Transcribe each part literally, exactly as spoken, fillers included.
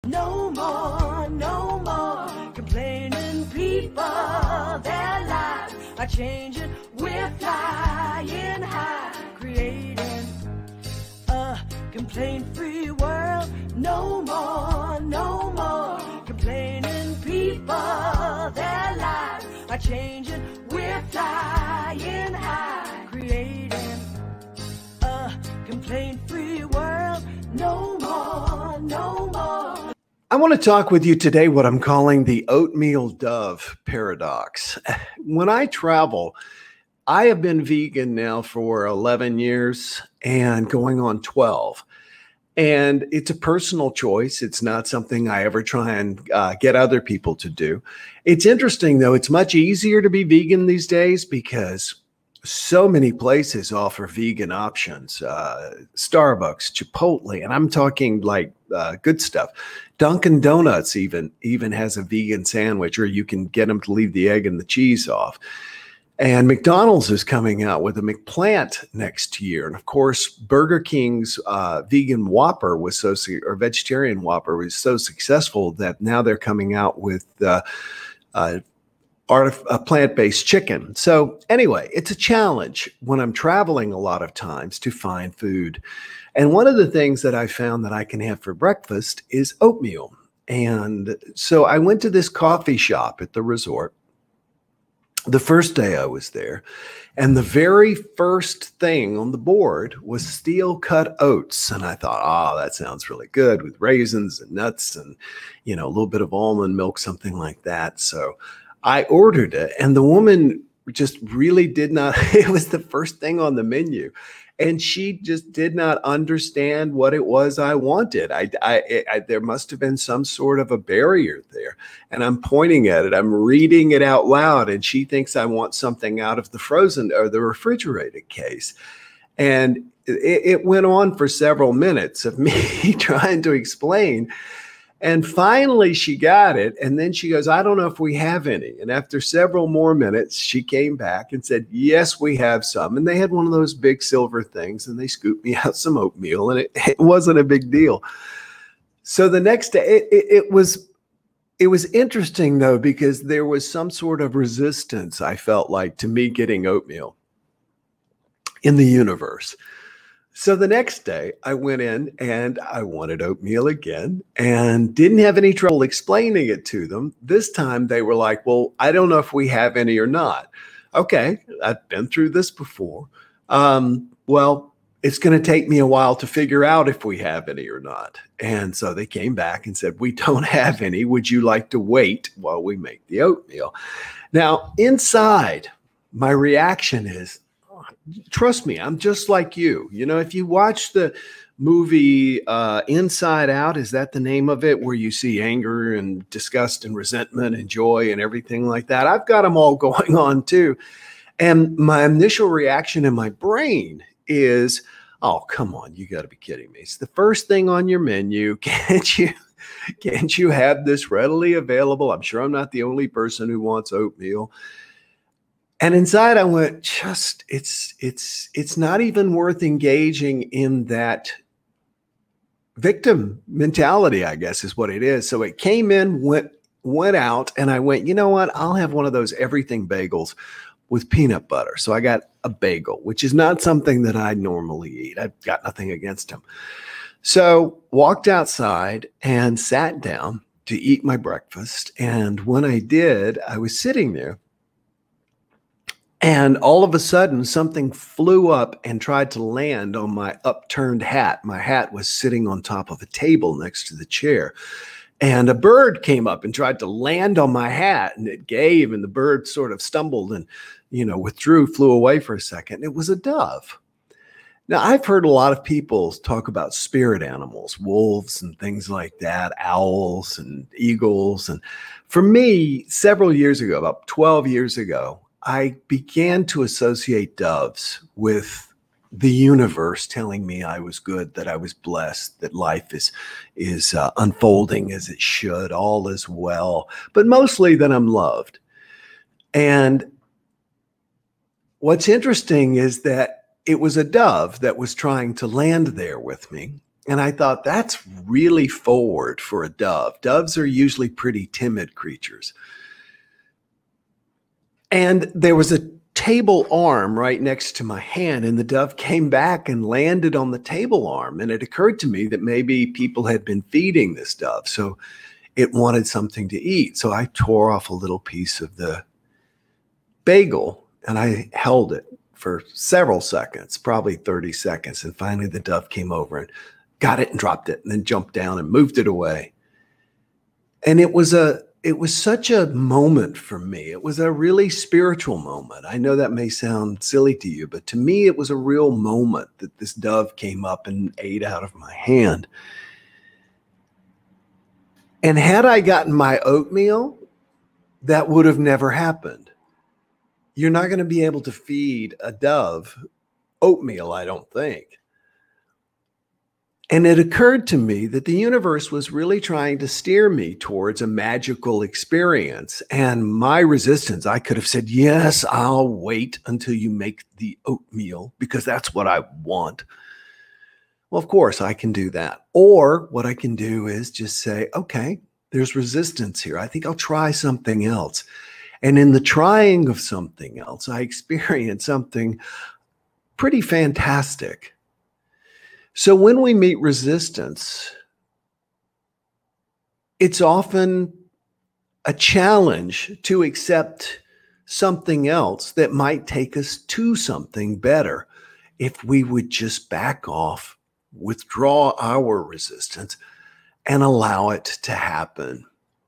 No more, no more complaining people. Their lives are changing. We're flying high, creating a complaint-free world. No more, no more complaining people. Their lives are changing. We're flying high, creating a complaint-free world. No more, no more. I want to talk with you today what I'm calling the oatmeal dove paradox. When I travel, I have been vegan now for eleven years and going on twelve. And it's a personal choice. It's not something I ever try and uh, get other people to do. It's interesting, though. It's much easier to be vegan these days because so many places offer vegan options. Uh, Starbucks, Chipotle, and I'm talking like uh, good stuff. Dunkin' Donuts even, even has a vegan sandwich, or you can get them to leave the egg and the cheese off. And McDonald's is coming out with a McPlant next year. And of course, Burger King's uh, vegan Whopper was so, or vegetarian Whopper was so successful that now they're coming out with uh, uh, art, a plant-based chicken. So anyway, it's a challenge when I'm traveling a lot of times to find food. And one of the things that I found that I can have for breakfast is oatmeal. And so I went to this coffee shop at the resort the first day I was there, and the very first thing on the board was steel cut oats. And I thought, oh, that sounds really good with raisins and nuts and, you know, a little bit of almond milk, something like that. So I ordered it, and the woman just really did not, it was the first thing on the menu. And she just did not understand what it was I wanted. I, I, I, there must have been some sort of a barrier there. And I'm pointing at it. I'm reading it out loud. And she thinks I want something out of the frozen or the refrigerated case. And it, it went on for several minutes of me trying to explain. And finally, she got it. And then she goes, I don't know if we have any. And after several more minutes, she came back and said, yes, we have some. And they had one of those big silver things, and they scooped me out some oatmeal, and it, it wasn't a big deal. So the next day, it, it, it was it was interesting, though, because there was some sort of resistance, I felt like, to me getting oatmeal in the universe. So the next day I went in and I wanted oatmeal again and didn't have any trouble explaining it to them. This time they were like, well, I don't know if we have any or not. Okay, I've been through this before. Um, well, it's going to take me a while to figure out if we have any or not. And so they came back and said, we don't have any. Would you like to wait while we make the oatmeal? Now, inside, my reaction is, trust me, I'm just like you. You know, if you watch the movie uh, Inside Out, is that the name of it, where you see anger and disgust and resentment and joy and everything like that? I've got them all going on too. And my initial reaction in my brain is, oh, come on, you got to be kidding me. It's the first thing on your menu. Can't you, can't you have this readily available? I'm sure I'm not the only person who wants oatmeal. And inside I went, just, it's, it's, it's not even worth engaging in that victim mentality, I guess is what it is. So it came in, went, went out, and I went, you know what? I'll have one of those everything bagels with peanut butter. So I got a bagel, which is not something that I normally eat. I've got nothing against them. So walked outside and sat down to eat my breakfast. And when I did, I was sitting there. And all of a sudden, something flew up and tried to land on my upturned hat. My hat was sitting on top of a table next to the chair. And a bird came up and tried to land on my hat, and it gave, and the bird sort of stumbled and, you know, withdrew, flew away for a second. It was a dove. Now, I've heard a lot of people talk about spirit animals, wolves and things like that, owls and eagles. And for me, several years ago, about twelve years ago, I began to associate doves with the universe telling me I was good, that I was blessed, that life is is uh, unfolding as it should, all is well, but mostly that I'm loved. And what's interesting is that it was a dove that was trying to land there with me. And I thought, that's really forward for a dove. Doves are usually pretty timid creatures. And there was a table arm right next to my hand, and the dove came back and landed on the table arm. And it occurred to me that maybe people had been feeding this dove, so it wanted something to eat. So I tore off a little piece of the bagel and I held it for several seconds, probably thirty seconds. And finally the dove came over and got it and dropped it and then jumped down and moved it away. And it was a It was such a moment for me. It was a really spiritual moment. I know that may sound silly to you, but to me, it was a real moment that this dove came up and ate out of my hand. And had I gotten my oatmeal, that would have never happened. You're not going to be able to feed a dove oatmeal, I don't think. And it occurred to me that the universe was really trying to steer me towards a magical experience. And my resistance, I could have said, yes, I'll wait until you make the oatmeal because that's what I want. Well, of course, I can do that. Or what I can do is just say, okay, there's resistance here. I think I'll try something else. And in the trying of something else, I experienced something pretty fantastic. So when we meet resistance, it's often a challenge to accept something else that might take us to something better if we would just back off, withdraw our resistance, and allow it to happen.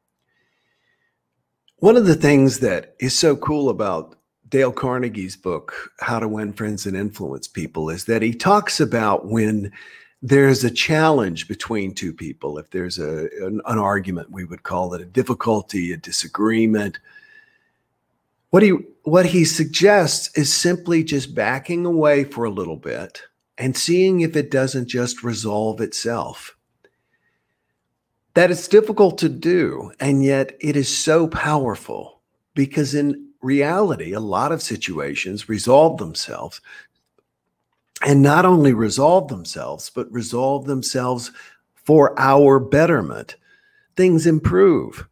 One of the things that is so cool about Dale Carnegie's book, How to Win Friends and Influence People, is that he talks about when there's a challenge between two people, if there's a, an, an argument, we would call it a difficulty, a disagreement. What he, what he suggests is simply just backing away for a little bit and seeing if it doesn't just resolve itself. That it's difficult to do, and yet it is so powerful because in reality, a lot of situations resolve themselves, and not only resolve themselves, but resolve themselves for our betterment. Things improve.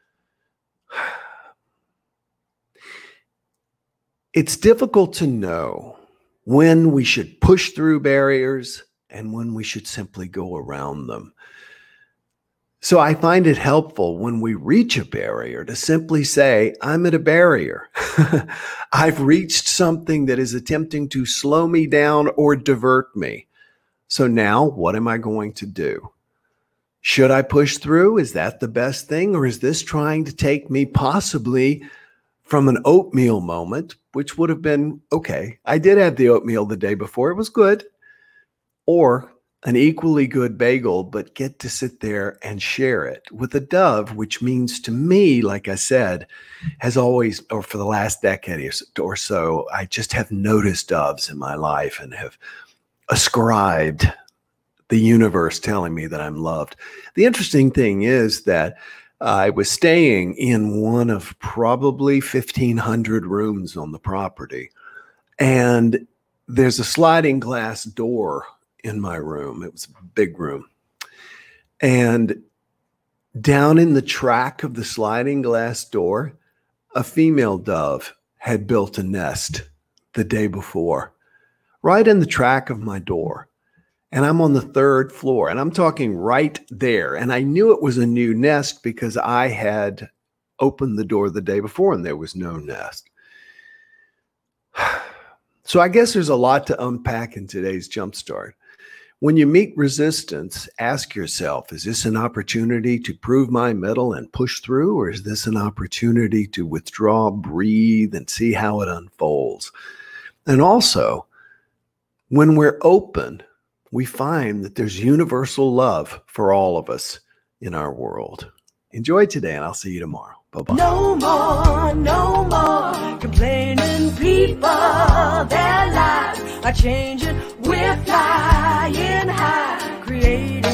It's difficult to know when we should push through barriers and when we should simply go around them. So I find it helpful when we reach a barrier to simply say, I'm at a barrier. I've reached something that is attempting to slow me down or divert me. So now what am I going to do? Should I push through? Is that the best thing? Or is this trying to take me possibly from an oatmeal moment, which would have been, okay, I did have the oatmeal the day before. It was good. Or an equally good bagel, but get to sit there and share it with a dove, which means to me, like I said, has always, or for the last decade or so, I just have noticed doves in my life and have ascribed the universe telling me that I'm loved. The interesting thing is that I was staying in one of probably fifteen hundred rooms on the property, and there's a sliding glass door in my room. It was a big room. And down in the track of the sliding glass door, a female dove had built a nest the day before, right in the track of my door. And I'm on the third floor, and I'm talking right there. And I knew it was a new nest because I had opened the door the day before and there was no nest. So I guess there's a lot to unpack in today's Jumpstart. When you meet resistance, ask yourself, is this an opportunity to prove my mettle and push through, or is this an opportunity to withdraw, breathe, and see how it unfolds? And also, when we're open, we find that there's universal love for all of us in our world. Enjoy today, and I'll see you tomorrow. Bye-bye. No more, no more complaining people. Their lives are changing. We're flying high, creating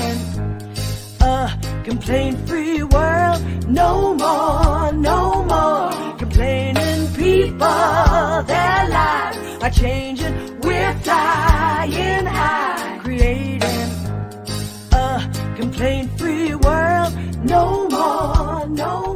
a complaint-free world. No more, no more complaining people. Their lives are changing. We're flying high, creating complaint free world no more, no